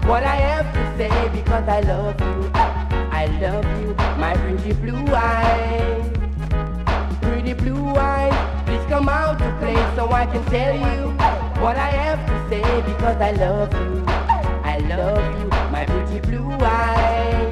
what I have to say because I love you. I love you, my pretty blue eyes. Pretty blue eyes, please come out to play so I can tell you what I have to say because I love you. I love you, my pretty blue eyes.